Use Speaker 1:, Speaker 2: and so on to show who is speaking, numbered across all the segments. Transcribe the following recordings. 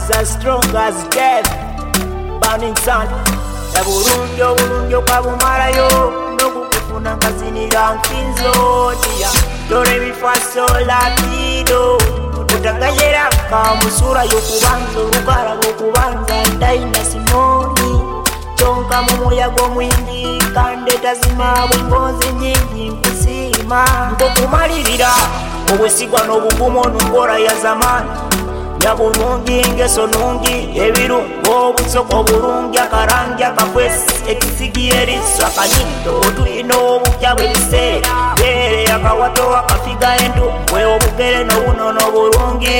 Speaker 1: hands as strong as death. Burning sun. Ebulungi kwabumalayo nokukufuna nkazinira nkinzo dia. Dore mi fa sol la tido. Utangayera kamusura yokubanza urugara gokubanza ndaina simoni. Chonka mumuyago mwingi kande tazima bwingozi nyingi nkusima. Nkokumalirira obwesigwa n'obugumu n'ungora ya zamani. Nyabulungi ngeso nungi ebirungo obusoko bulungi akarangi akafwesi ekisigi eriso akanyindo otulina obukya bw'ebiseera bere akawato akafiga endungwe obugere n'obunono bulungi.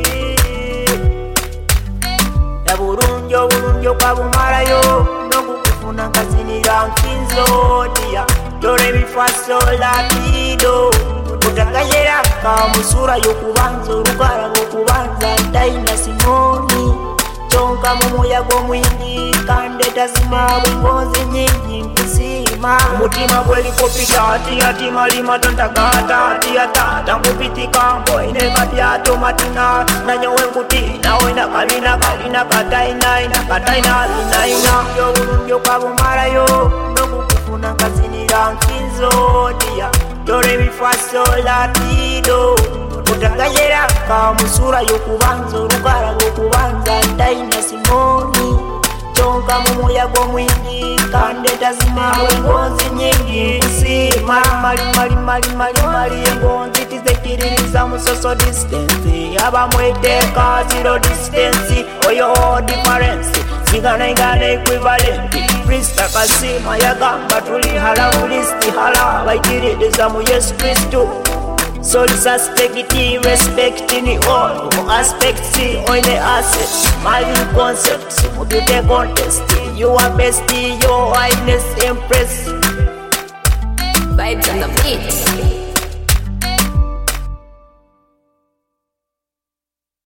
Speaker 1: Ebulungi obulungi okwabumalayo n'okukufuna nkazinira nkinzo dia. Dore mi fa sol la tido. Utangayera kamusura yokubanza urugara gokubanza ndaina simoni. Chonka mumuyago mwingi kande tazima bwingozi nyingi nkusima. Mutima kweli kopita ati malima tontakata ati nkupitika mbo ine kapyato matina. Nanyowe nkuti nawe kalina kataina linaina. Yobulungi okwabumalayo nokukufuna nkazinira nkinzo dia. Dore mi fa sol la tido. Utangayera kamusura yokubanza urugara gokubanza ndaina simoni. Chonka mumuyago mwingi kande tazima wengozi nyingi kusima. Mali engonzi tizekiririza musoso distance. Abamweteka zero distance oyo difference. Ingana equivalent. Krista kasima yagamba tuli hala ulisti hala baikiriza mu Yesu Kristo. Soul suspecti respect in all aspects on the assets. Mali concepts beauty contest. You are best, your highness empress.
Speaker 2: Vibes on the beat.